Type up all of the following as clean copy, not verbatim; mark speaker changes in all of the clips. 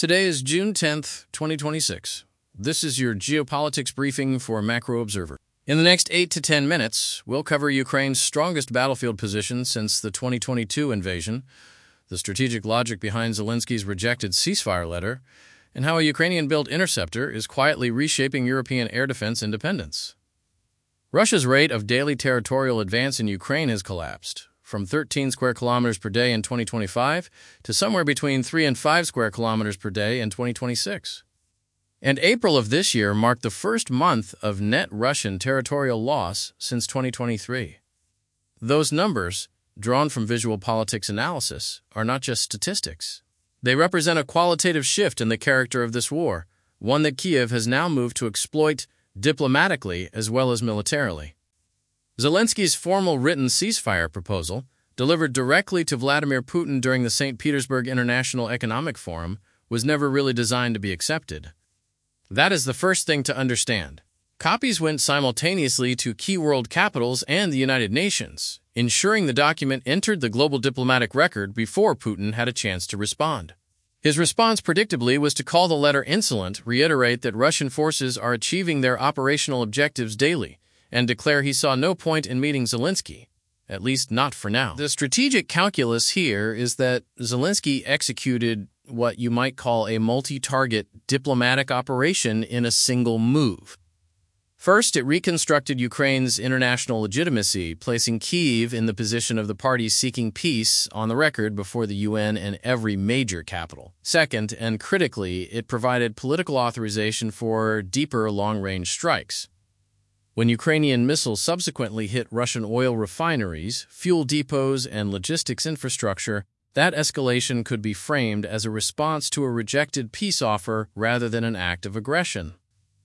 Speaker 1: Today is June 10th, 2026. This is your geopolitics briefing for Macro Observer. In the next 8 to 10 minutes, we'll cover Ukraine's strongest battlefield position since the 2022 invasion, the strategic logic behind Zelensky's rejected ceasefire letter, and how a Ukrainian-built interceptor is quietly reshaping European air defense independence. Russia's rate of daily territorial advance in Ukraine has collapsed, from 13 square kilometers per day in 2025 to somewhere between 3 and 5 square kilometers per day in 2026. And April of this year marked the first month of net Russian territorial loss since 2023. Those numbers, drawn from visual politics analysis, are not just statistics. They represent a qualitative shift in the character of this war, one that Kiev has now moved to exploit diplomatically as well as militarily. Zelensky's formal written ceasefire proposal, delivered directly to Vladimir Putin during the St. Petersburg International Economic Forum, was never really designed to be accepted. That is the first thing to understand. Copies went simultaneously to key world capitals and the United Nations, ensuring the document entered the global diplomatic record before Putin had a chance to respond. His response, predictably, was to call the letter insolent, reiterate that Russian forces are achieving their operational objectives daily, and declare he saw no point in meeting Zelensky, at least not for now. The strategic calculus here is that Zelensky executed what you might call a multi-target diplomatic operation in a single move. First, it reconstructed Ukraine's international legitimacy, placing Kyiv in the position of the parties seeking peace on the record before the UN and every major capital. Second, and critically, it provided political authorization for deeper long-range strikes. When Ukrainian missiles subsequently hit Russian oil refineries, fuel depots, and logistics infrastructure, that escalation could be framed as a response to a rejected peace offer rather than an act of aggression.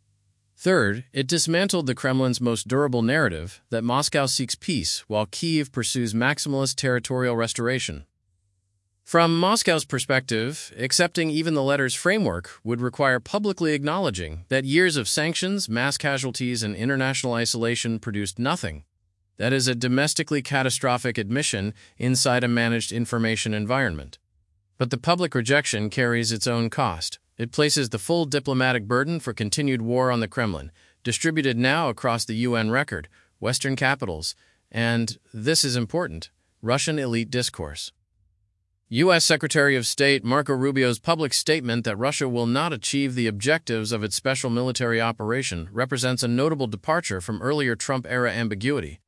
Speaker 1: Third, it dismantled the Kremlin's most durable narrative that Moscow seeks peace while Kyiv pursues maximalist territorial restoration. From Moscow's perspective, accepting even the letter's framework would require publicly acknowledging that years of sanctions, mass casualties, and international isolation produced nothing. That is a domestically catastrophic admission inside a managed information environment. But the public rejection carries its own cost. It places the full diplomatic burden for continued war on the Kremlin, distributed now across the UN record, Western capitals, and, this is important, Russian elite discourse. U.S. Secretary of State Marco Rubio's public statement that Russia will not achieve the objectives of its special military operation represents a notable departure from earlier Trump-era ambiguity.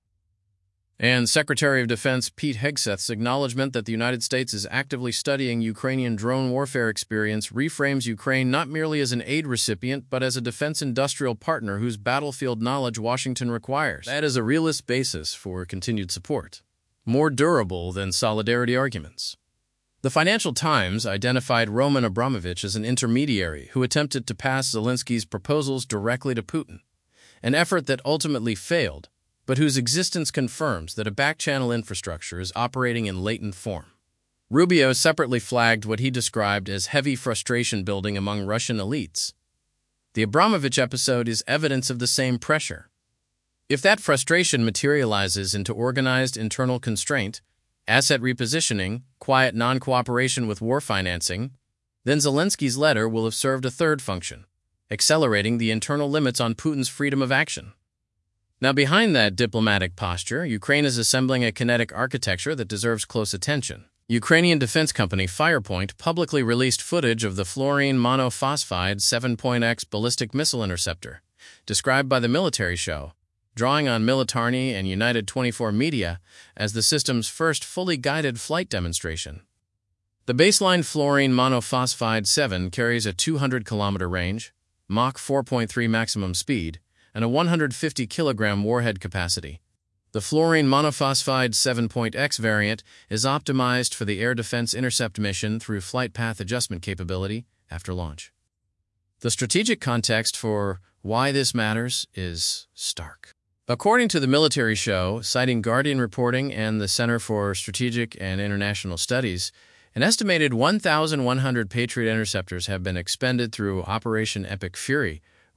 Speaker 1: And Secretary of Defense Pete Hegseth's acknowledgement that the United States is actively studying Ukrainian drone warfare experience reframes Ukraine not merely as an aid recipient but as a defense industrial partner whose battlefield knowledge Washington requires. That is a realist basis for continued support, more durable than solidarity arguments. The Financial Times identified Roman Abramovich as an intermediary who attempted to pass Zelensky's proposals directly to Putin, an effort that ultimately failed, but whose existence confirms that a back-channel infrastructure is operating in latent form. Rubio separately flagged what he described as heavy frustration building among Russian elites. The Abramovich episode is evidence of the same pressure. If that frustration materializes into organized internal constraint, asset repositioning, quiet non-cooperation with war financing, then Zelensky's letter will have served a third function, accelerating the internal limits on Putin's freedom of action. Now, behind that diplomatic posture, Ukraine is assembling a kinetic architecture that deserves close attention. Ukrainian defense company Firepoint publicly released footage of the fluorine monophosphide 7.X ballistic missile interceptor, described by the military show, drawing on Militarny and United 24 Media as the system's first fully guided flight demonstration. The baseline fluorine monophosphide 7 carries a 200-kilometer range, Mach 4.3 maximum speed, and a 150-kilogram warhead capacity. The fluorine monophosphide 7.X variant is optimized for the air defense intercept mission through flight path adjustment capability after launch. The strategic context for why this matters is stark. According to the military show, citing Guardian reporting and the Center for Strategic and International Studies, an estimated 1,100 Patriot interceptors have been expended through Operation Epic Fury,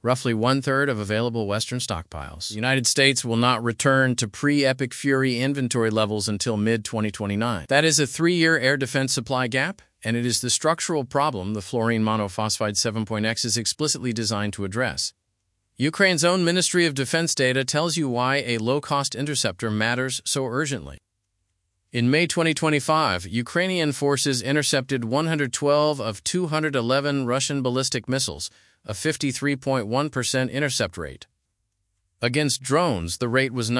Speaker 1: roughly one-third of available Western stockpiles. The United States will not return to pre-Epic Fury inventory levels until mid-2029. That is a 3-year air defense supply gap, and it is the structural problem the fluorine monophosphide 7.X is explicitly designed to address. Ukraine's own Ministry of Defense data tells you why a low-cost interceptor matters so urgently. In May 2025, Ukrainian forces intercepted 112 of 211 Russian ballistic missiles, a 53.1% intercept rate. Against drones, the rate was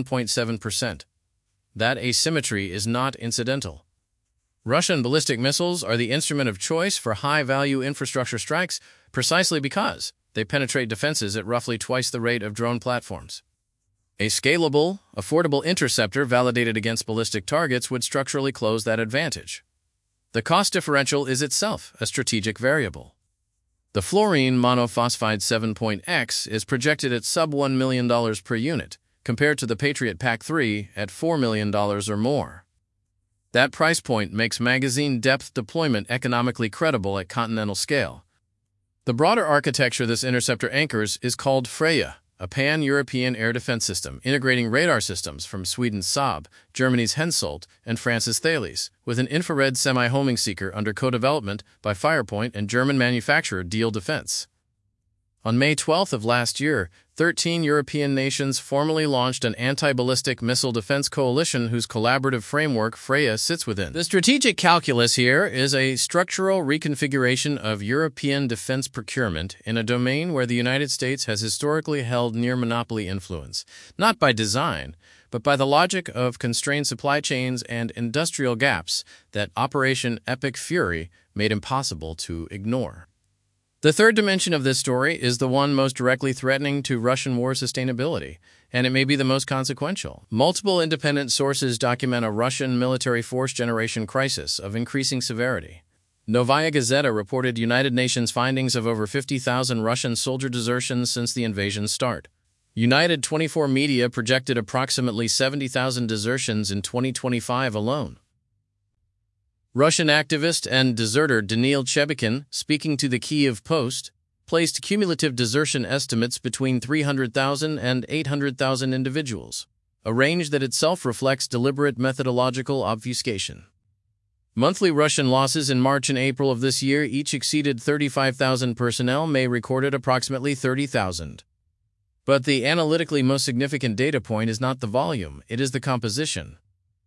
Speaker 1: 91.7%. That asymmetry is not incidental. Russian ballistic missiles are the instrument of choice for high-value infrastructure strikes precisely because they penetrate defenses at roughly twice the rate of drone platforms. A scalable, affordable interceptor validated against ballistic targets would structurally close that advantage. The cost differential is itself a strategic variable. The fluorine monophosphide 7.X is projected at sub-$1 million per unit, compared to the Patriot PAC-3 at $4 million or more. That price point makes magazine depth deployment economically credible at continental scale. The broader architecture this interceptor anchors is called Freya, a pan-European air defense system integrating radar systems from Sweden's Saab, Germany's Hensoldt, and France's Thales, with an infrared semi-homing seeker under co-development by Firepoint and German manufacturer Diehl Defense. On May 12th of last year, 13 European nations formally launched an anti-ballistic missile defense coalition whose collaborative framework Freya sits within. The strategic calculus here is a structural reconfiguration of European defense procurement in a domain where the United States has historically held near-monopoly influence, not by design, but by the logic of constrained supply chains and industrial gaps that Operation Epic Fury made impossible to ignore. The third dimension of this story is the one most directly threatening to Russian war sustainability, and it may be the most consequential. Multiple independent sources document a Russian military force generation crisis of increasing severity. Novaya Gazeta reported United Nations findings of over 50,000 Russian soldier desertions since the invasion's start. United 24 Media projected approximately 70,000 desertions in 2025 alone. Russian activist and deserter Daniil Chebykhin, speaking to the Kyiv Post, placed cumulative desertion estimates between 300,000 and 800,000 individuals, a range that itself reflects deliberate methodological obfuscation. Monthly Russian losses in March and April of this year each exceeded 35,000 personnel, May recorded approximately 30,000. But the analytically most significant data point is not the volume, it is the composition.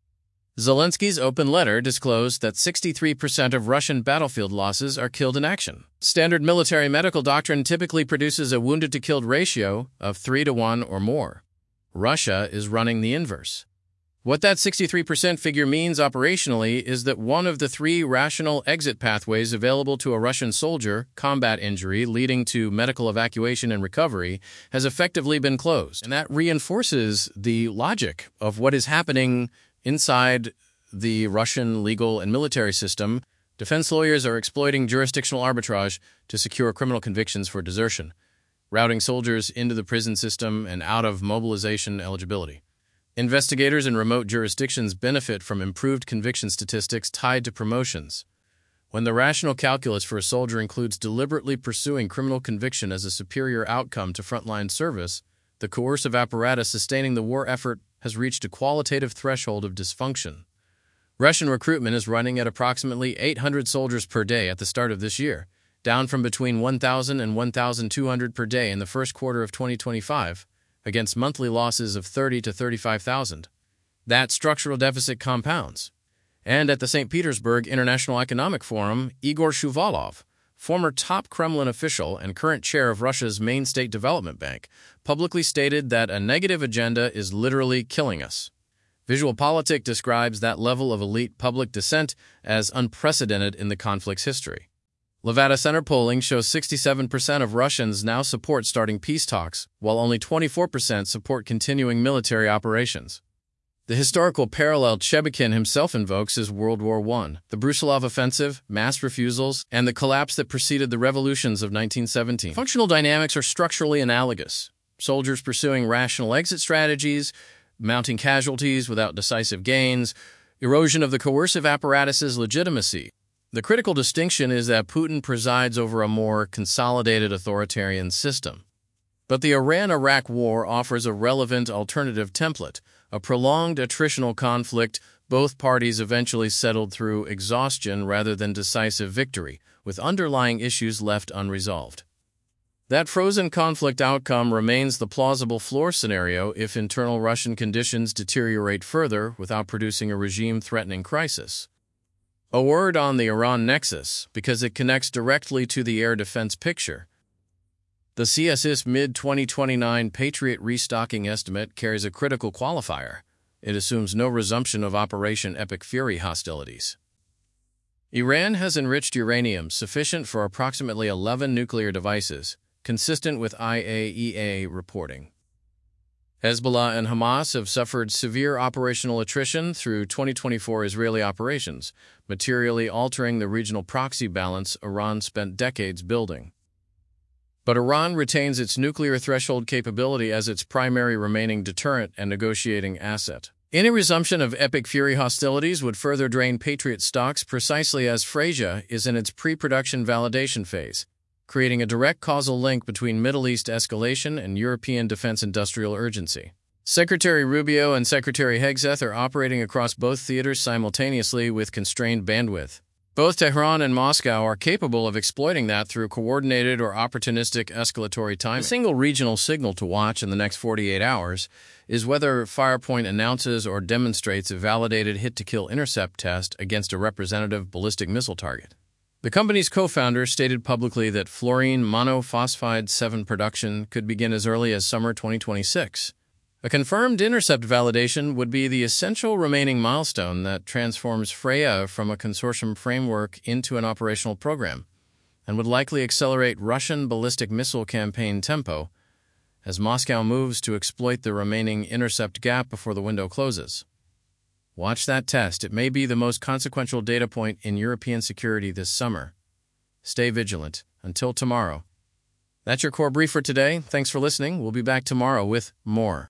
Speaker 1: Zelensky's open letter disclosed that 63% of Russian battlefield losses are killed in action. Standard military medical doctrine typically produces a wounded-to-killed ratio of 3-to-1 or more. Russia is running the inverse. What that 63% figure means operationally is that one of the 3 rational exit pathways available to a Russian soldier, combat injury leading to medical evacuation and recovery, has effectively been closed. And that reinforces the logic of what is happening inside the Russian legal and military system. Defense lawyers are exploiting jurisdictional arbitrage to secure criminal convictions for desertion, routing soldiers into the prison system and out of mobilization eligibility. Investigators in remote jurisdictions benefit from improved conviction statistics tied to promotions. When the rational calculus for a soldier includes deliberately pursuing criminal conviction as a superior outcome to frontline service, the coercive apparatus sustaining the war effort has reached a qualitative threshold of dysfunction. Russian recruitment is running at approximately 800 soldiers per day at the start of this year, down from between 1,000 and 1,200 per day in the first quarter of 2025, against monthly losses of 30 to 35,000. That structural deficit compounds. And at the St. Petersburg International Economic Forum, Igor Shuvalov, former top Kremlin official and current chair of Russia's main state development bank, publicly stated that a negative agenda is literally killing us. VisualPolitik describes that level of elite public dissent as unprecedented in the conflict's history. Levada Center polling shows 67% of Russians now support starting peace talks, while only 24% support continuing military operations. The historical parallel Chebykhin himself invokes is World War I, the Brusilov offensive, mass refusals, and the collapse that preceded the revolutions of 1917. Functional dynamics are structurally analogous. Soldiers pursuing rational exit strategies, mounting casualties without decisive gains, erosion of the coercive apparatus's legitimacy. The critical distinction is that Putin presides over a more consolidated authoritarian system. But the Iran-Iraq war offers a relevant alternative template, a prolonged attritional conflict. Both parties eventually settled through exhaustion rather than decisive victory, with underlying issues left unresolved. That frozen conflict outcome remains the plausible floor scenario if internal Russian conditions deteriorate further without producing a regime-threatening crisis. A word on the Iran nexus, because it connects directly to the air defense picture. The CSIS mid-2029 Patriot restocking estimate carries a critical qualifier. It assumes no resumption of Operation Epic Fury hostilities. Iran has enriched uranium sufficient for approximately 11 nuclear devices, consistent with IAEA reporting. Hezbollah and Hamas have suffered severe operational attrition through 2024 Israeli operations, materially altering the regional proxy balance Iran spent decades building. But Iran retains its nuclear threshold capability as its primary remaining deterrent and negotiating asset. Any resumption of Epic Fury hostilities would further drain Patriot stocks precisely as Freyja is in its pre-production validation phase, creating a direct causal link between Middle East escalation and European defense industrial urgency. Secretary Rubio and Secretary Hegseth are operating across both theaters simultaneously with constrained bandwidth. Both Tehran and Moscow are capable of exploiting that through coordinated or opportunistic escalatory timing. A single regional signal to watch in the next 48 hours is whether Firepoint announces or demonstrates a validated hit-to-kill intercept test against a representative ballistic missile target. The company's co-founder stated publicly that fluorine monophosphide 7 production could begin as early as summer 2026. A confirmed intercept validation would be the essential remaining milestone that transforms Freyja from a consortium framework into an operational program, and would likely accelerate Russian ballistic missile campaign tempo as Moscow moves to exploit the remaining intercept gap before the window closes. Watch that test. It may be the most consequential data point in European security this summer. Stay vigilant. Until tomorrow. That's your core brief for today. Thanks for listening. We'll be back tomorrow with more.